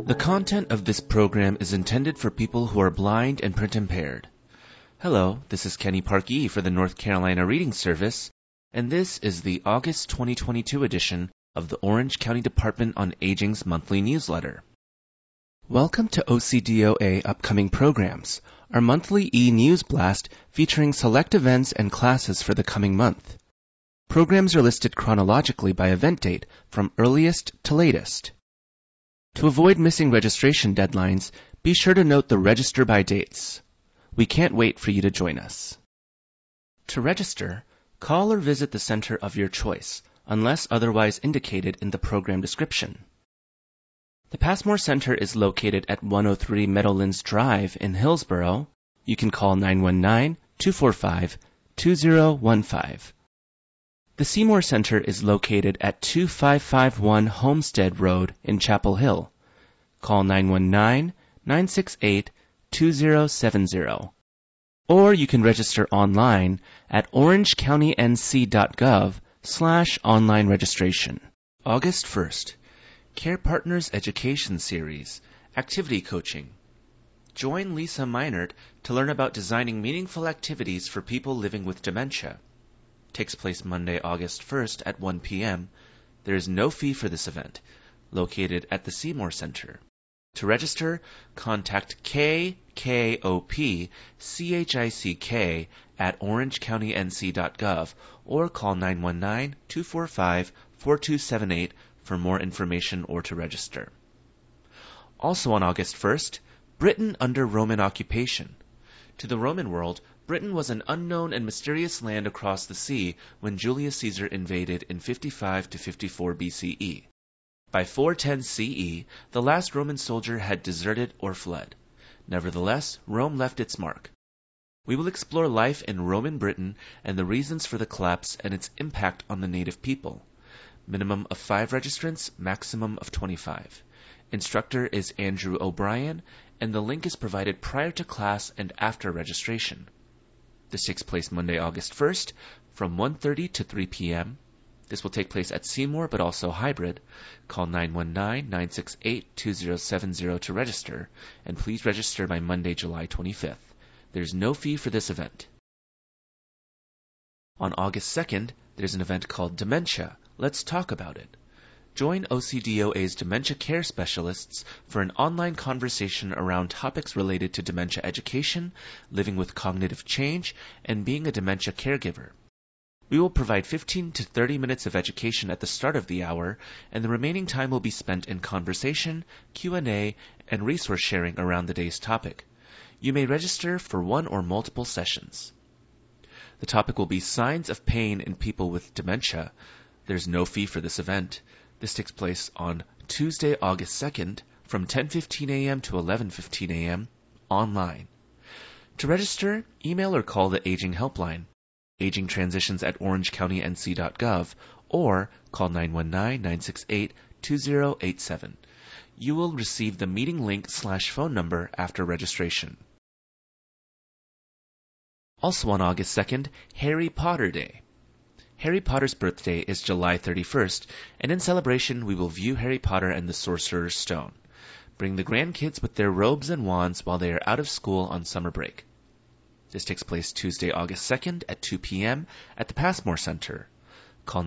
The content of this program is intended for people who are blind and print impaired. Hello, this is Kenny Parkee for the North Carolina Reading Service, and this is the August 2022 edition of the Orange County Department on Aging's monthly newsletter. Welcome to OCDOA Upcoming Programs, our monthly e-news blast featuring select events and classes for the coming month. Programs are listed chronologically by event date from earliest to latest. To avoid missing registration deadlines, be sure to note the register by dates. We can't wait for you to join us. To register, call or visit the center of your choice, unless otherwise indicated in the program description. The Passmore Center is located at 103 Meadowlands Drive in Hillsborough. You can call 919-245-2015. The Seymour Center is located at 2551 Homestead Road in Chapel Hill. Call 919-968-2070. Or you can register online at orangecountync.gov/online registration. August 1st, Care Partners Education Series, Activity Coaching. Join Lisa Meinert to learn about designing meaningful activities for people living with dementia. Takes place Monday, August 1st at 1 p.m. There is no fee for this event, located at the Seymour Center. To register, contact KKOP-CHICK at orangecountync.gov or call 919-245-4278 for more information or to register. Also on August 1st, Britain under Roman occupation. To the Roman world, Britain was an unknown and mysterious land across the sea when Julius Caesar invaded in 55 to 54 BCE. By 410 CE, the last Roman soldier had deserted or fled. Nevertheless, Rome left its mark. We will explore life in Roman Britain and the reasons for the collapse and its impact on the native people. Minimum of 5 registrants, maximum of 25. Instructor is Andrew O'Brien, and the link is provided prior to class and after registration. This takes place Monday, August 1st, from 1:30 to 3 p.m. This will take place at Seymour, but also hybrid. Call 919-968-2070 to register, and please register by Monday, July 25th. There's no fee for this event. On August 2nd, there's an event called Dementia. Let's talk about it. Join OCDOA's dementia care specialists for an online conversation around topics related to dementia education, living with cognitive change, and being a dementia caregiver. We will provide 15 to 30 minutes of education at the start of the hour, and the remaining time will be spent in conversation, Q&A, and resource sharing around the day's topic. You may register for one or multiple sessions. The topic will be signs of pain in people with dementia. There's no fee for this event. This takes place on Tuesday, August 2nd, from 10:15 a.m. to 11:15 a.m. online. To register, email or call the Aging Helpline, Aging Transitions at orangecountync.gov, or call 919-968-2087. You will receive the meeting link/phone number after registration. Also on August 2nd, Harry Potter Day. Harry Potter's birthday is July 31st, and in celebration we will view Harry Potter and the Sorcerer's Stone. Bring the grandkids with their robes and wands while they are out of school on summer break. This takes place Tuesday, August 2nd at 2 p.m. at the Passmore Center. Call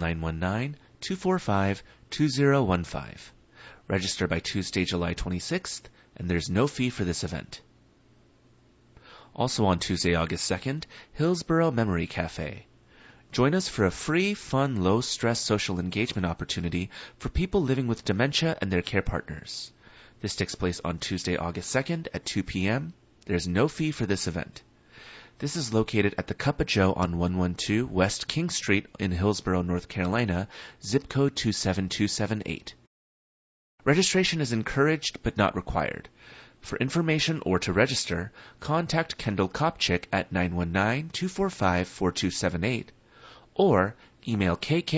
919-245-2015. Register by Tuesday, July 26th, and there's no fee for this event. Also on Tuesday, August 2nd, Hillsborough Memory Cafe. Join us for a free, fun, low-stress social engagement opportunity for people living with dementia and their care partners. This takes place on Tuesday, August 2nd at 2 p.m. There's no fee for this event. This is located at the Cup of Joe on 112 West King Street in Hillsborough, North Carolina, zip code 27278. Registration is encouraged but not required. For information or to register, contact Kendall Kopchick at 919-245-4278 or email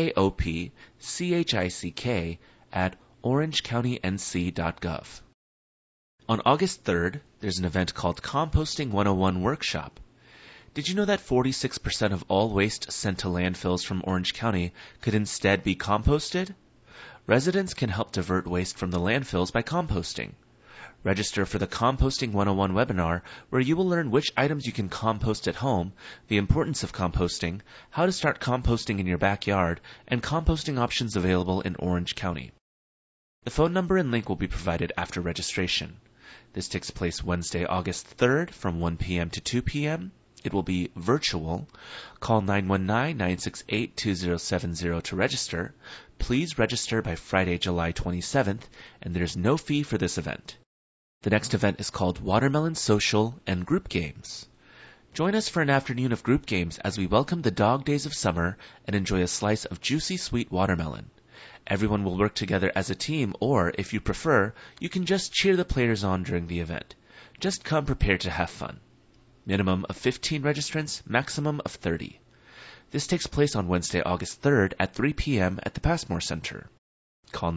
KKOP-CHICK at orangecountync.gov. On August 3rd, there's an event called Composting 101 Workshop. Did you know that 46% of all waste sent to landfills from Orange County could instead be composted? Residents can help divert waste from the landfills by composting. Register for the Composting 101 webinar, where you will learn which items you can compost at home, the importance of composting, how to start composting in your backyard, and composting options available in Orange County. The phone number and link will be provided after registration. This takes place Wednesday, August 3rd from 1 p.m. to 2 p.m. It will be virtual. Call 919-968-2070 to register. Please register by Friday, July 27th, and there's no fee for this event. The next event is called Watermelon Social and Group Games. Join us for an afternoon of group games as we welcome the dog days of summer and enjoy a slice of juicy sweet watermelon. Everyone will work together as a team, or, if you prefer, you can just cheer the players on during the event. Just come prepared to have fun. Minimum of 15 registrants, maximum of 30. This takes place on Wednesday, August 3rd at 3 p.m. at the Passmore Center. Call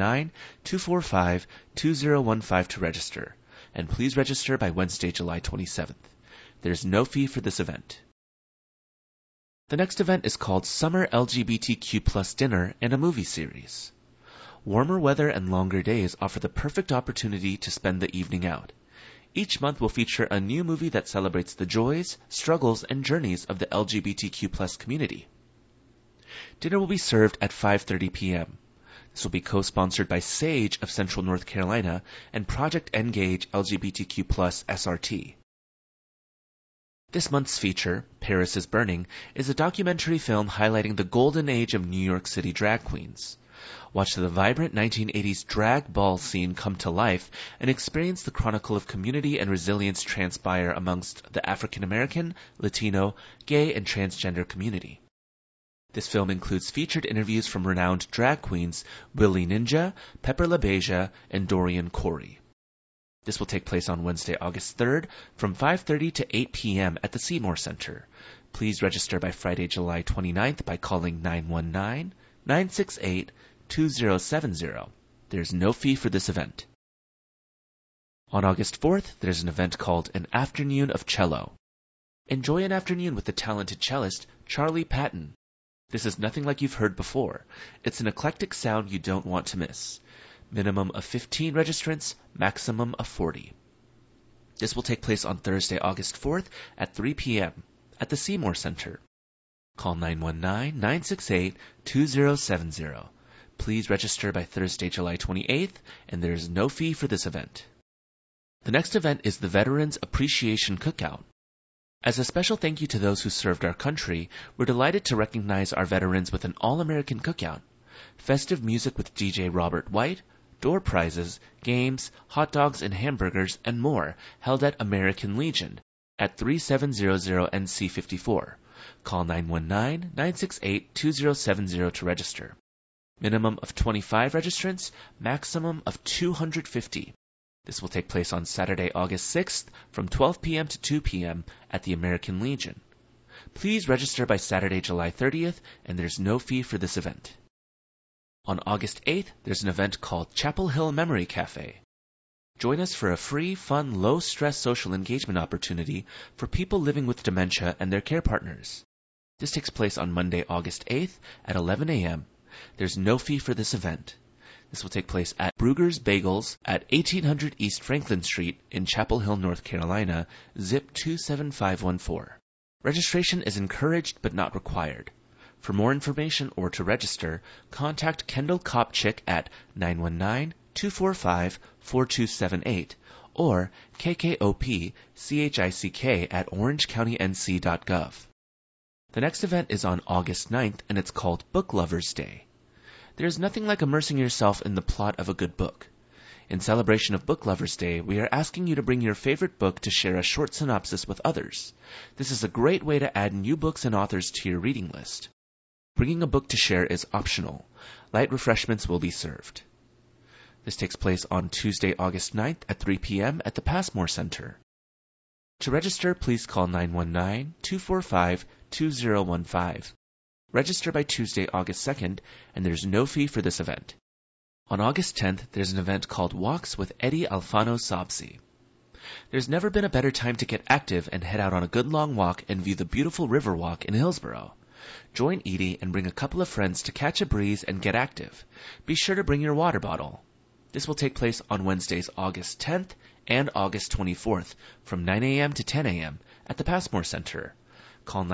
919-245-2015 to register, and please register by Wednesday, July 27th. There's no fee for this event. The next event is called Summer LGBTQ+ Dinner and a Movie Series. Warmer weather and longer days offer the perfect opportunity to spend the evening out. Each month will feature a new movie that celebrates the joys, struggles, and journeys of the LGBTQ+ community. Dinner will be served at 5:30 p.m. This will be co-sponsored by SAGE of Central North Carolina and Project Engage LGBTQ+ SRT. This month's feature, Paris is Burning, is a documentary film highlighting the golden age of New York City drag queens. Watch the vibrant 1980s drag ball scene come to life and experience the chronicle of community and resilience transpire amongst the African American, Latino, gay, and transgender community. This film includes featured interviews from renowned drag queens Willie Ninja, Pepper LaBeija, and Dorian Corey. This will take place on Wednesday, August 3rd from 5:30 to 8 p.m. at the Seymour Center. Please register by Friday, July 29th by calling 919-968-2070. There's no fee for this event. On August 4th, there's an event called An Afternoon of Cello. Enjoy an afternoon with the talented cellist Charlie Patton. This is nothing like you've heard before. It's an eclectic sound you don't want to miss. Minimum of 15 registrants, maximum of 40. This will take place on Thursday, August 4th at 3 p.m. at the Seymour Center. Call 919-968-2070. Please register by Thursday, July 28th, and there is no fee for this event. The next event is the Veterans Appreciation Cookout. As a special thank you to those who served our country, we're delighted to recognize our veterans with an all-American cookout. Festive music with DJ Robert White, door prizes, games, hot dogs and hamburgers, and more, held at American Legion at 3700 NC 54. Call 919-968-2070 to register. Minimum of 25 registrants, maximum of 250. This will take place on Saturday, August 6th from 12 p.m. to 2 p.m. at the American Legion. Please register by Saturday, July 30th, and there's no fee for this event. On August 8th, there's an event called Chapel Hill Memory Cafe. Join us for a free, fun, low-stress social engagement opportunity for people living with dementia and their care partners. This takes place on Monday, August 8th at 11 a.m. There's no fee for this event. This will take place at Brugger's Bagels at 1800 East Franklin Street in Chapel Hill, North Carolina, zip 27514. Registration is encouraged but not required. For more information or to register, contact Kendall Kopchick at 919-245-4278 or KKOPCHICK at orangecounty.nc.gov. The next event is on August 9th, and it's called Book Lovers Day. There's nothing like immersing yourself in the plot of a good book. In celebration of Book Lovers Day, we are asking you to bring your favorite book to share a short synopsis with others. This is a great way to add new books and authors to your reading list. Bringing a book to share is optional. Light refreshments will be served. This takes place on Tuesday, August 9th at 3 p.m. at the Passmore Center. To register, please call 919-245-2015. Register by Tuesday, August 2nd, and there's no fee for this event. On August 10th, there's an event called Walks with Eddie Alfano Sabsi. There's never been a better time to get active and head out on a good long walk and view the beautiful Riverwalk in Hillsborough. Join Edie and bring a couple of friends to catch a breeze and get active. Be sure to bring your water bottle. This will take place on Wednesdays, August 10th and August 24th from 9 a.m. to 10 a.m. at the Passmore Center. Call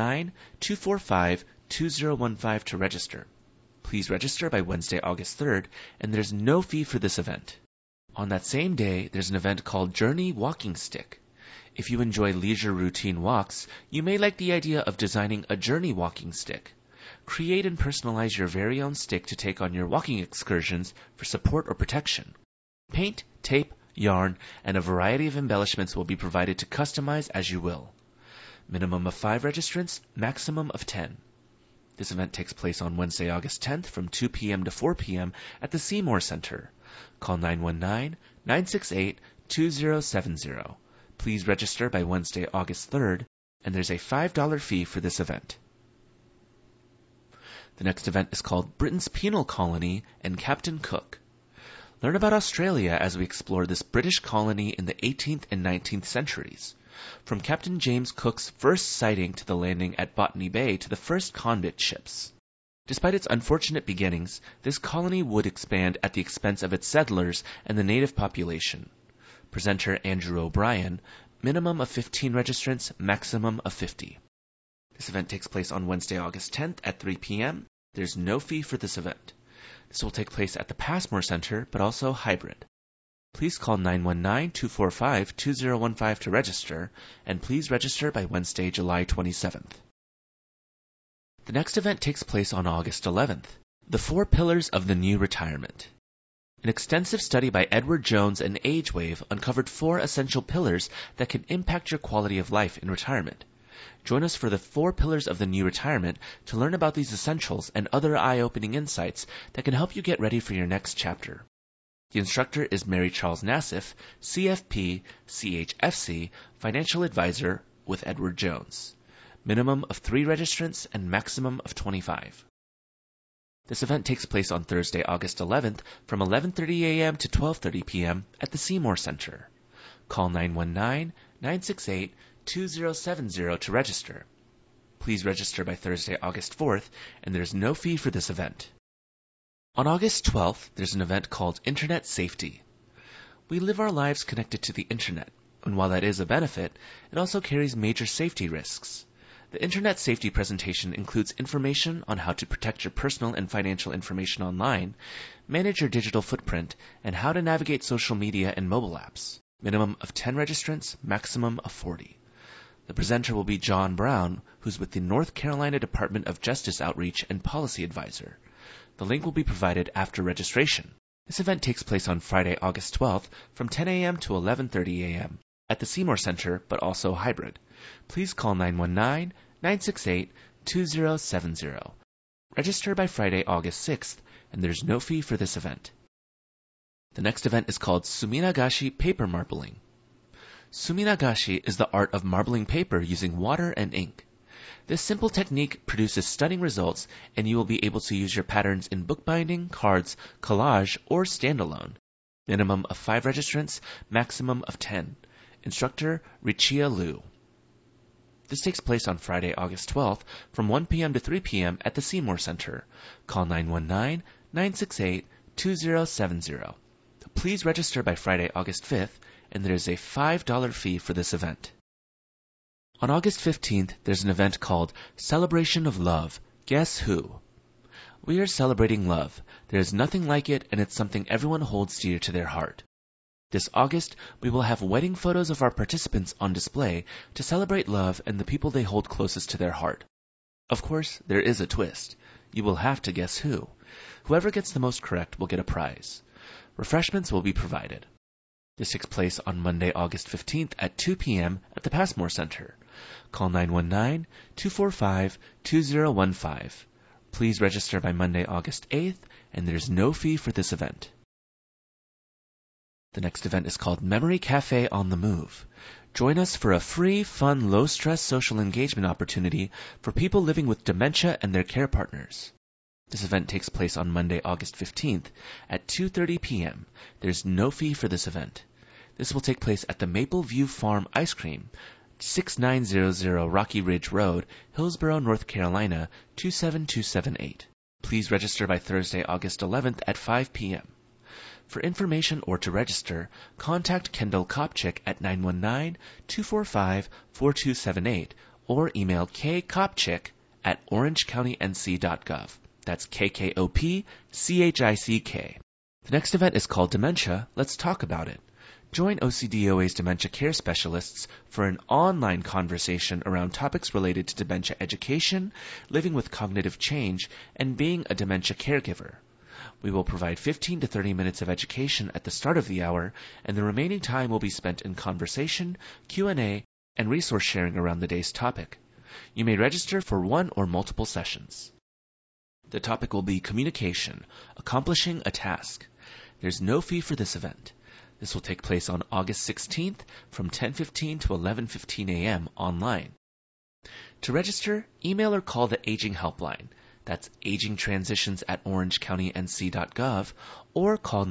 919-245-2015 to register. Please register by Wednesday, August 3rd, and there's no fee for this event. On that same day, there's an event called Journey Walking Stick. If you enjoy leisure routine walks, you may like the idea of designing a journey walking stick. Create and personalize your very own stick to take on your walking excursions for support or protection. Paint, tape, yarn, and a variety of embellishments will be provided to customize as you will. Minimum of 5 registrants, maximum of 10. This event takes place on Wednesday, August 10th from 2 p.m. to 4 p.m. at the Seymour Center. Call 919-968-2070. Please register by Wednesday, August 3rd, and there's a $5 fee for this event. The next event is called Britain's Penal Colony and Captain Cook. Learn about Australia as we explore this British colony in the 18th and 19th centuries. From Captain James Cook's first sighting to the landing at Botany Bay to the first convict ships. Despite its unfortunate beginnings, this colony would expand at the expense of its settlers and the native population. Presenter Andrew O'Brien, minimum of 15 registrants, maximum of 50. This event takes place on Wednesday, August 10th at 3 p.m. There's no fee for this event. This will take place at the Passmore Center, but also hybrid. Please call 919-245-2015 to register, and please register by Wednesday, July 27th. The next event takes place on August 11th, The 4 Pillars of the New Retirement. An extensive study by Edward Jones and AgeWave uncovered 4 essential pillars that can impact your quality of life in retirement. Join us for the 4 Pillars of the New Retirement to learn about these essentials and other eye-opening insights that can help you get ready for your next chapter. The instructor is Mary Charles Nassif, CFP, CHFC, Financial Advisor with Edward Jones. Minimum of 3 registrants and maximum of 25. This event takes place on Thursday, August 11th from 11:30 a.m. to 12:30 p.m. at the Seymour Center. Call 919-968-2070 to register. Please register by Thursday, August 4th, and there's no fee for this event. On August 12th, there's an event called Internet Safety. We live our lives connected to the Internet, and while that is a benefit, it also carries major safety risks. The Internet Safety presentation includes information on how to protect your personal and financial information online, manage your digital footprint, and how to navigate social media and mobile apps. Minimum of 10 registrants, maximum of 40. The presenter will be John Brown, who's with the North Carolina Department of Justice Outreach and Policy Advisor. The link will be provided after registration. This event takes place on Friday, August 12th from 10 a.m. to 11:30 a.m. at the Seymour Center, but also hybrid. Please call 919-968-2070. Register by Friday, August 6th, and there's no fee for this event. The next event is called Suminagashi Paper Marbling. Suminagashi is the art of marbling paper using water and ink. This simple technique produces stunning results, and you will be able to use your patterns in bookbinding, cards, collage, or standalone. Minimum of 5 registrants, maximum of 10. Instructor, Richia Liu. This takes place on Friday, August 12th from 1 p.m. to 3 p.m. at the Seymour Center. Call 919-968-2070. Please register by Friday, August 5th, and there is a $5 fee for this event. On August 15th, there's an event called Celebration of Love. Guess Who? We are celebrating love. There is nothing like it, and it's something everyone holds dear to their heart. This August, we will have wedding photos of our participants on display to celebrate love and the people they hold closest to their heart. Of course, there is a twist. You will have to guess who. Whoever gets the most correct will get a prize. Refreshments will be provided. This takes place on Monday, August 15th at 2 p.m. at the Passmore Center. Call 919-245-2015. Please register by Monday, August 8th, and there's no fee for this event. The next event is called Memory Cafe on the Move. Join us for a free, fun, low-stress social engagement opportunity for people living with dementia and their care partners. This event takes place on Monday, August 15th at 2:30 p.m. There's no fee for this event. This will take place at the Maple View Farm Ice Cream, 6900 Rocky Ridge Road, Hillsborough, North Carolina, 27278. Please register by Thursday, August 11th at 5 p.m. For information or to register, contact Kendall Kopchick at 919-245-4278 or email kkopchick@orangecountync.gov. That's KKOPCHICK. The next event is called Dementia, Let's Talk About It. Join OCDOA's dementia care specialists for an online conversation around topics related to dementia education, living with cognitive change, and being a dementia caregiver. We will provide 15 to 30 minutes of education at the start of the hour, and the remaining time will be spent in conversation, Q&A, and resource sharing around the day's topic. You may register for one or multiple sessions. The topic will be communication, accomplishing a task. There's no fee for this event. This will take place on August 16th from 10:15 to 11:15 a.m. online. To register, email or call the Aging Helpline. That's agingtransitions@orangecountync.gov or call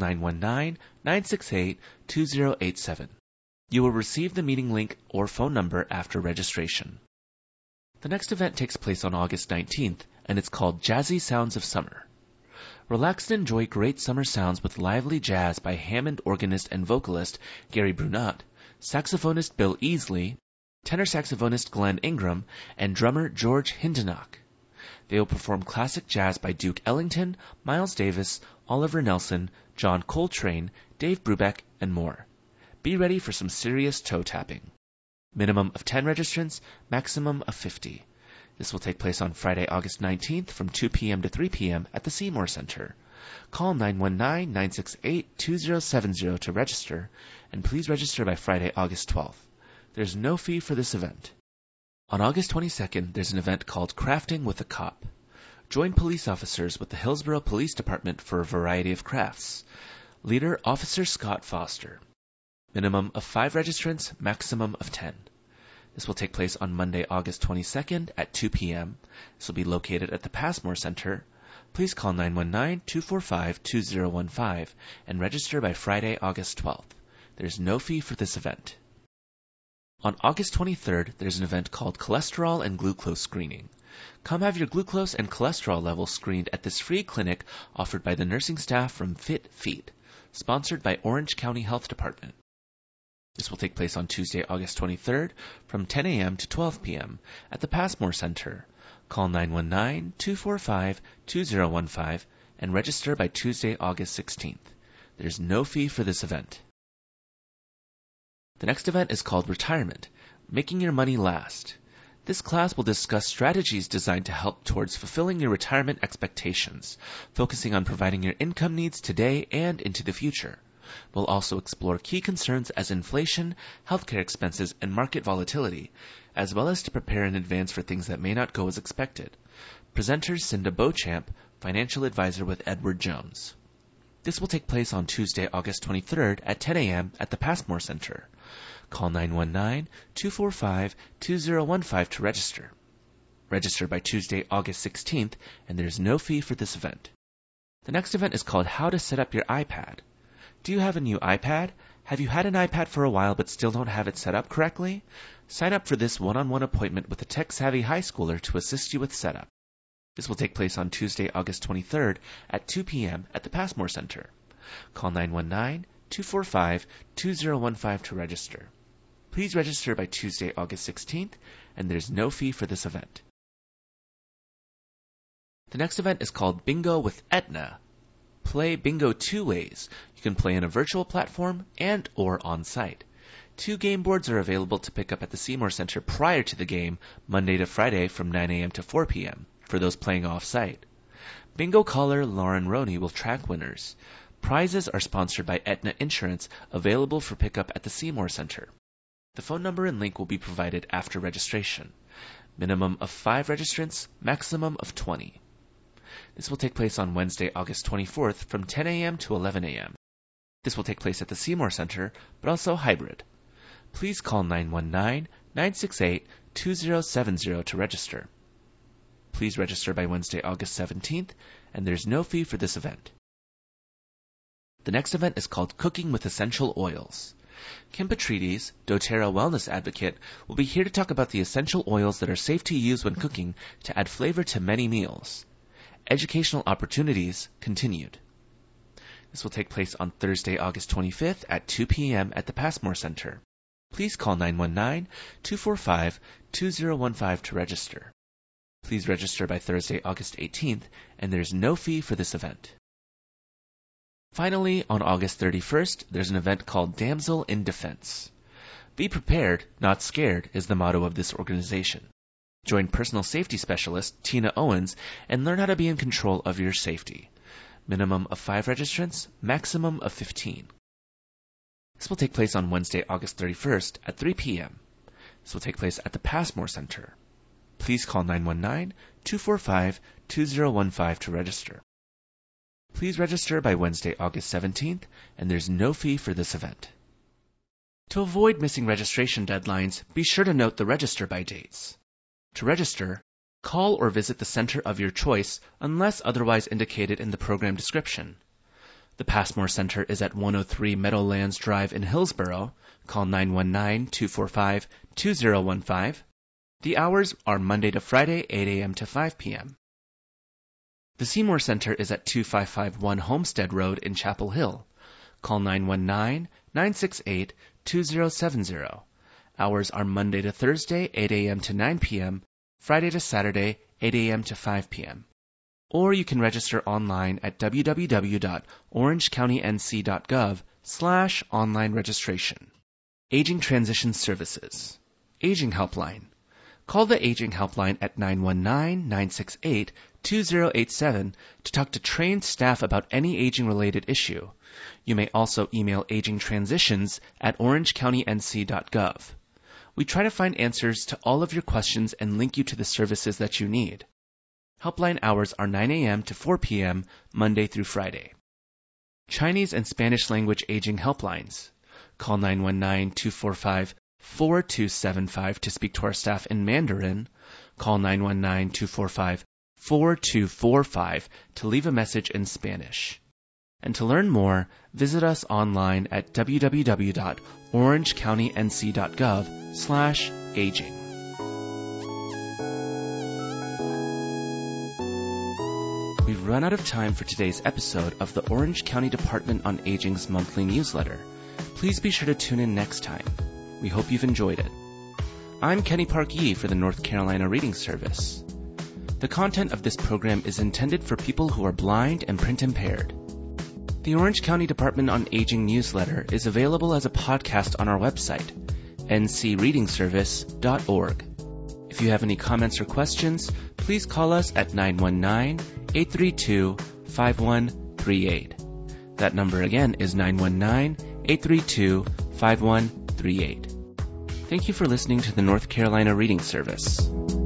919-968-2087. You will receive the meeting link or phone number after registration. The next event takes place on August 19th, and it's called Jazzy Sounds of Summer. Relax and enjoy great summer sounds with lively jazz by Hammond organist and vocalist Gary Brunot, saxophonist Bill Easley, tenor saxophonist Glenn Ingram, and drummer George Hindenock. They will perform classic jazz by Duke Ellington, Miles Davis, Oliver Nelson, John Coltrane, Dave Brubeck, and more. Be ready for some serious toe tapping. Minimum of 10 registrants, maximum of 50. This will take place on Friday, August 19th from 2 p.m. to 3 p.m. at the Seymour Center. Call 919-968-2070 to register, and please register by Friday, August 12th. There's no fee for this event. On August 22nd, there's an event called Crafting with a Cop. Join police officers with the Hillsborough Police Department for a variety of crafts. Leader, Officer Scott Foster. Minimum of 5 registrants, maximum of 10. This will take place on Monday, August 22nd at 2 p.m. This will be located at the Passmore Center. Please call 919-245-2015 and register by Friday, August 12th. There's no fee for this event. On August 23rd, there's an event called Cholesterol and Glucose Screening. Come have your glucose and cholesterol levels screened at this free clinic offered by the nursing staff from Fit Feet, sponsored by Orange County Health Department. This will take place on Tuesday, August 23rd from 10 a.m. to 12 p.m. at the Passmore Center. Call 919-245-2015 and register by Tuesday, August 16th. There's no fee for this event. The next event is called Retirement, Making Your Money Last. This class will discuss strategies designed to help towards fulfilling your retirement expectations, focusing on providing your income needs today and into the future. We'll also explore key concerns as inflation, healthcare expenses, and market volatility, as well as to prepare in advance for things that may not go as expected. Presenter Cinda Beauchamp, financial advisor with Edward Jones. This will take place on Tuesday, August 23rd at 10 a.m. at the Passmore Center. Call 919-245-2015 to register. Register by Tuesday, August 16th, and there's no fee for this event. The next event is called How to Set Up Your iPad. Do you have a new iPad? Have you had an iPad for a while but still don't have it set up correctly? Sign up for this one-on-one appointment with a tech-savvy high schooler to assist you with setup. This will take place on Tuesday, August 23rd at 2 p.m. at the Passmore Center. Call 919-245-2015 to register. Please register by Tuesday, August 16th, and there's no fee for this event. The next event is called Bingo with Aetna. Play bingo 2 ways. You can play in a virtual platform and or on-site. 2 game boards are available to pick up at the Seymour Center prior to the game, Monday to Friday from 9 a.m. to 4 p.m. for those playing off-site. Bingo caller Lauren Roney will track winners. Prizes are sponsored by Aetna Insurance, available for pickup at the Seymour Center. The phone number and link will be provided after registration. Minimum of 5 registrants, maximum of 20. This will take place on Wednesday, August 24th from 10 a.m. to 11 a.m. This will take place at the Seymour Center, but also hybrid. Please call 919-968-2070 to register. Please register by Wednesday, August 17th, and there's no fee for this event. The next event is called Cooking with Essential Oils. Kim Petrides, doTERRA wellness advocate, will be here to talk about the essential oils that are safe to use when cooking to add flavor to many meals. Educational opportunities continued. This will take place on Thursday, August 25th at 2 p.m. at the Passmore Center. Please call 919-245-2015 to register. Please register by Thursday, August 18th, and there's no fee for this event. Finally, on August 31st, there's an event called Damsel in Defense. Be prepared, not scared, is the motto of this organization. Join personal safety specialist Tina Owens and learn how to be in control of your safety. Minimum of 5 registrants, maximum of 15. This will take place on Wednesday, August 31st at 3 p.m. This will take place at the Passmore Center. Please call 919-245-2015 to register. Please register by Wednesday, August 17th, and there's no fee for this event. To avoid missing registration deadlines, be sure to note the register by dates. To register, call or visit the center of your choice unless otherwise indicated in the program description. The Passmore Center is at 103 Meadowlands Drive in Hillsborough. Call 919-245-2015. The hours are Monday to Friday, 8 a.m. to 5 p.m. The Seymour Center is at 2551 Homestead Road in Chapel Hill. Call 919-968-2070. Hours are Monday to Thursday, 8 a.m. to 9 p.m., Friday to Saturday, 8 a.m. to 5 p.m. Or you can register online at www.orangecountync.gov/online registration. Aging Transition Services. Aging Helpline. Call the Aging Helpline at 919-968-2087 to talk to trained staff about any aging-related issue. You may also email agingtransitions@orangecountync.gov. We try to find answers to all of your questions and link you to the services that you need. Helpline hours are 9 a.m. to 4 p.m., Monday through Friday. Chinese and Spanish language aging helplines. Call 919-245-4275 to speak to our staff in Mandarin. Call 919-245-4245 to leave a message in Spanish. And to learn more, visit us online at www.orangecountync.gov/aging. We've run out of time for today's episode of the Orange County Department on Aging's monthly newsletter. Please be sure to tune in next time. We hope you've enjoyed it. I'm Kenny Park Yee for the North Carolina Reading Service. The content of this program is intended for people who are blind and print impaired. The Orange County Department on Aging newsletter is available as a podcast on our website, ncreadingservice.org. If you have any comments or questions, please call us at 919-832-5138. That number again is 919-832-5138. Thank you for listening to the North Carolina Reading Service.